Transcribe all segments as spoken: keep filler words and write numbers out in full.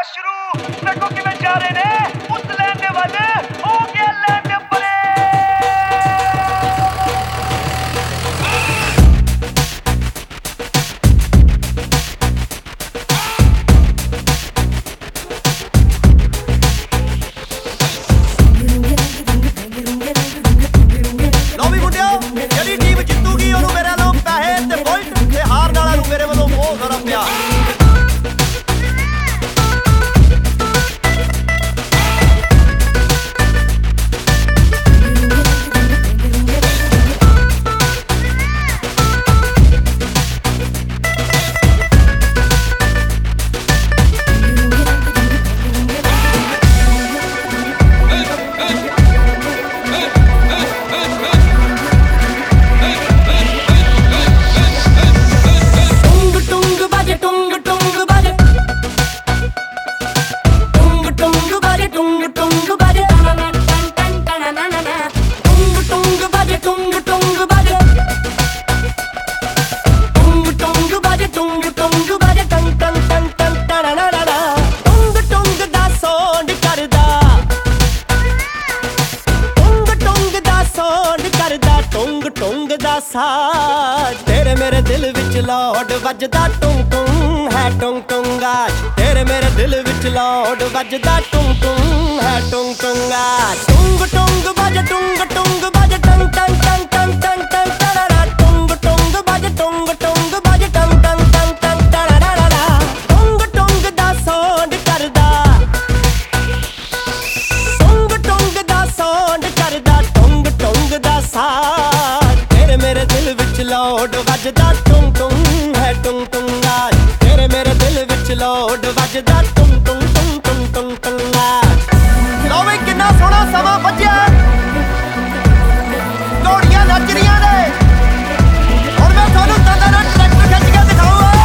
शुरू देखो किवें जा रहे ने उस लैन दे वल हो गया लैन दे परे लो भी मुंडिया जेडी टीम जितूगी ओनू मेरे वालों पैसे ते बुलेट ते हारन वाला नू मेरे वालों बहुत सारा प्यार। तेरे मेरे दिल विच लौट वजदा टुंग टुंग है टुंग टुंगा तेरे मेरे दिल विच लौट वजदा टुंग टुंग है टुंग टुंगा टुंग टुंग बज टुंग टुंग बज टंग टंग टंग टंग टंग टंग टररा टुंग टुंग बज टुंग टुंग बज टंग टंग टंग टंग टररा टुंग टुंग दा साउंड करदा टुंग टुंग दा साउंड करदा टुंग टुंग दा साउंड तेरे मेरे दिल विच लौट वजदा टुंग टुंग है टुंग टुंगा तेरे मेरे दिल विच लौट वजदा टुंग टुंग टुंग टुंग टुंग टुंगा। लो वे किन्ना सोहना समा बज्जिया घोड़ियां नच रहियां ने हुण मैं तुहानू दंदां नाल ट्रैक्टर खिच्च के दिखाऊंगा।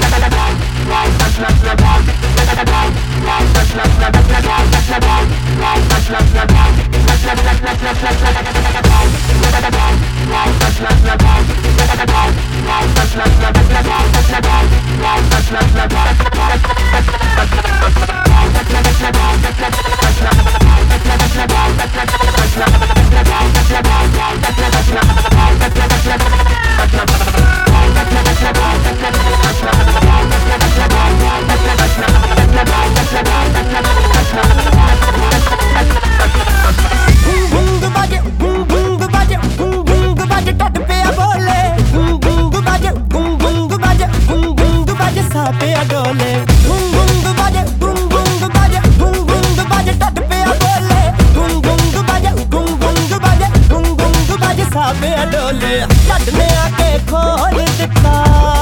लड़ने आके खोल दिता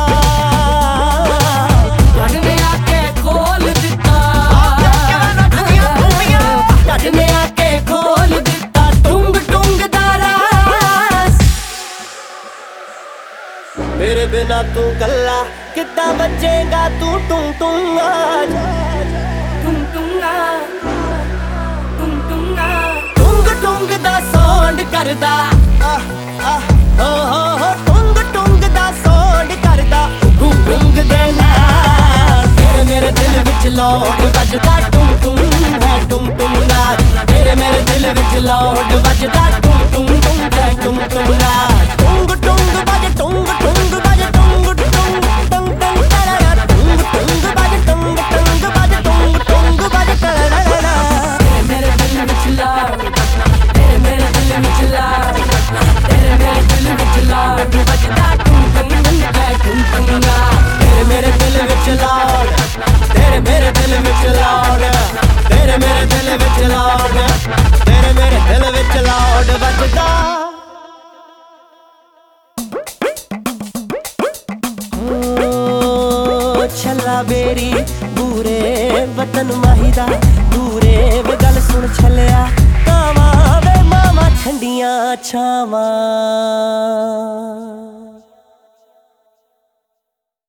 लड़ने आके खोल दिता लड़ने आके खोल दिता टुंग टुंग दा रास मेरे बिना तू कल्ला कितना बचेगा तू टुंग टुंग आज टुंग टुंगा टुंग टुंगा टुंग टुंग दा साउंड करदा हो हो हो टुंग टुंग दा साउंड करदा टुंग टुंग दे नाल तेरे मेरे दिल विच लौट वजदा टुंग टुंग है टुंग टुंगा तेरे मेरे दिल विच लौट वजदा टुंग टुंग टुंग है टुंग टुंगा टुंग टुंग बज टुंग टुंग बज टुंग टुंग टंग टंग तररा टुंग टुंग बज टुंग टुंग बज टुंग टुंग बज तररा तेरे मेरे दिल विच लौट तेरे मेरे दिल विच लौट तेरे मेरे दिल विच लौट वजदा टुंग टुंग है टुंग टुंगा तेरे मेरे दिल विच लौट तेरे मेरे दिल विच लौट तेरे मेरे दिल विच लौट तेरे मेरे दिल विच लौट वजदा ओ छल्ला बेरी बूरे वतन माहिदा दूरे वे गल सुन छलिया कावा वे मामा ठंडियां छावां।